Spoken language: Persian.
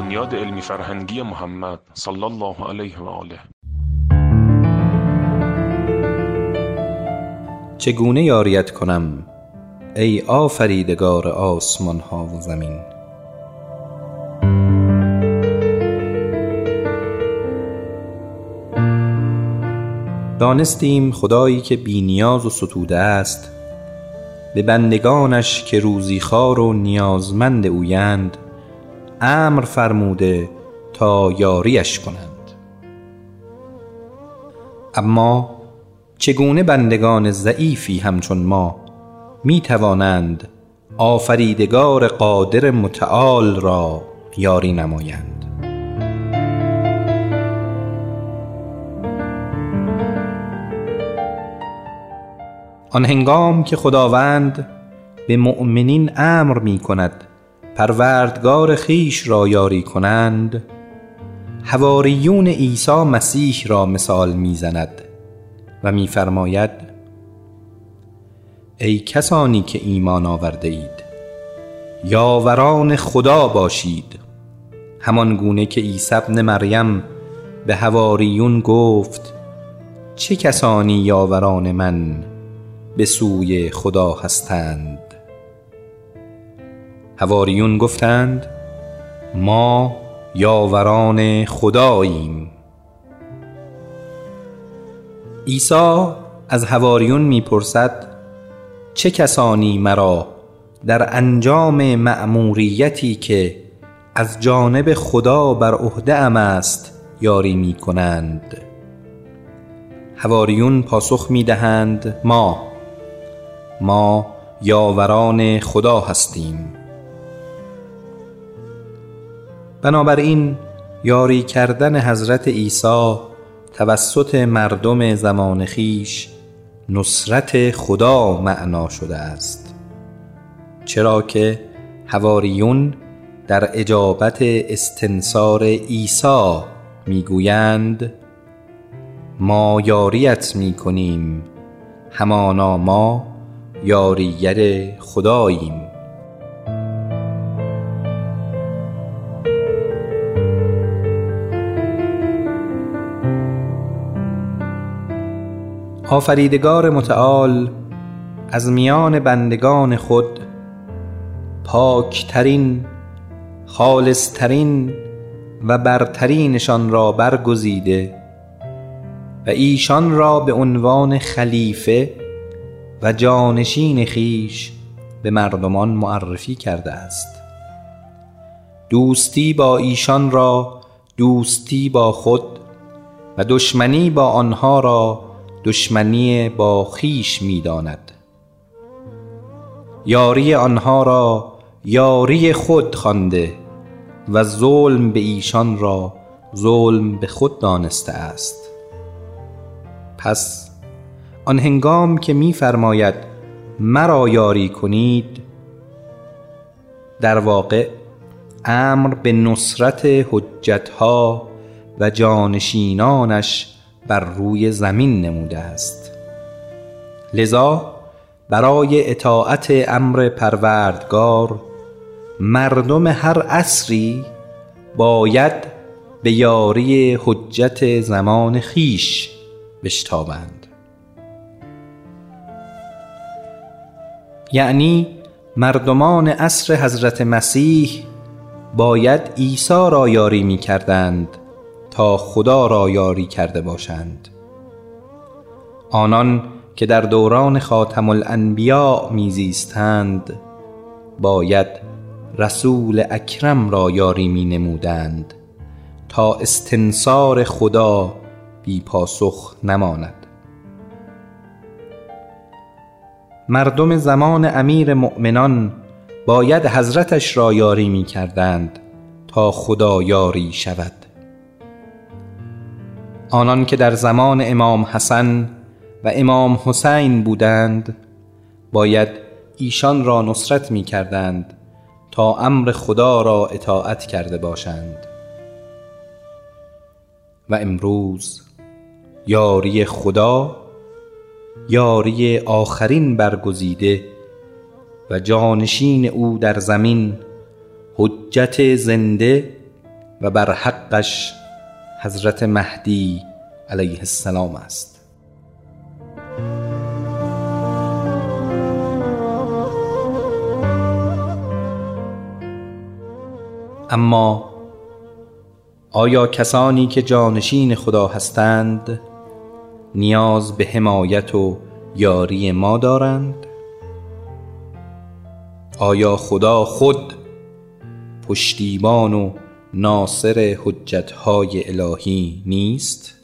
بنیاد علمی فرهنگی محمد صلی الله علیه و آله. چگونه یاریت کنم ای آفریدگار آسمان ها و زمین؟ دانستیم خدایی که بی نیاز و ستوده است به بندگانش که روزی خوار و نیازمند اویند امر فرموده تا یاریش کنند. اما چگونه بندگان ضعیفی همچون ما می توانند آفریدگار قادر متعال را یاری نمایند؟ آن هنگام که خداوند به مؤمنین امر می کند پروردگار خیش را یاری کنند، حواریون عیسی مسیح را مثال می زند و می فرماید: ای کسانی که ایمان آورده اید، یاوران خدا باشید، همان گونه که عیسی ابن مریم به حواریون گفت: چه کسانی یاوران من به سوی خدا هستند؟ حواریون گفتند: ما یاوران خداییم. عیسی از حواریون میپرسد: چه کسانی مرا در انجام مأموریتی که از جانب خدا بر عهده ام است یاری می کنند؟ حواریون پاسخ می دهند: ما یاوران خدا هستیم. بنابراین یاری کردن حضرت عیسی توسط مردم زمان خیش نصرت خدا معنا شده است، چرا که حواریون در اجابت استنصار عیسی میگویند: ما یاریت میکنیم، همانا ما یاریگر خداییم. آفریدگار متعال از میان بندگان خود پاکترین، خالصترین و برترینشان را برگزیده و ایشان را به عنوان خلیفه و جانشین خیش به مردمان معرفی کرده است. دوستی با ایشان را دوستی با خود و دشمنی با آنها را دشمنی با خیش می داند. یاری آنها را یاری خود خوانده و ظلم به ایشان را ظلم به خود دانسته است. پس آن هنگام که می فرماید مرا یاری کنید، در واقع امر به نصرت حجتها و جانشینانش بر روی زمین نموده است. لذا برای اطاعت امر پروردگار مردم هر عصری باید به یاری حجت زمان خیش بشتابند. یعنی مردمان عصر حضرت مسیح باید عیسی را یاری می کردند تا خدا را یاری کرده باشند. آنان که در دوران خاتم الانبیاء میزیستند باید رسول اکرم را یاری می نمودند تا استنصار خدا بی پاسخ نماند. مردم زمان امیر مؤمنان باید حضرتش را یاری می کردند تا خدا یاری شود. آنان که در زمان امام حسن و امام حسین بودند باید ایشان را نصرت می کردند تا امر خدا را اطاعت کرده باشند. و امروز یاری خدا، یاری آخرین برگزیده و جانشین او در زمین، حجت زنده و بر حقش حضرت مهدی علیه السلام است. اما آیا کسانی که جانشین خدا هستند نیاز به حمایت و یاری ما دارند؟ آیا خدا خود پشتیبان و ناصر حجتهای الهی نیست؟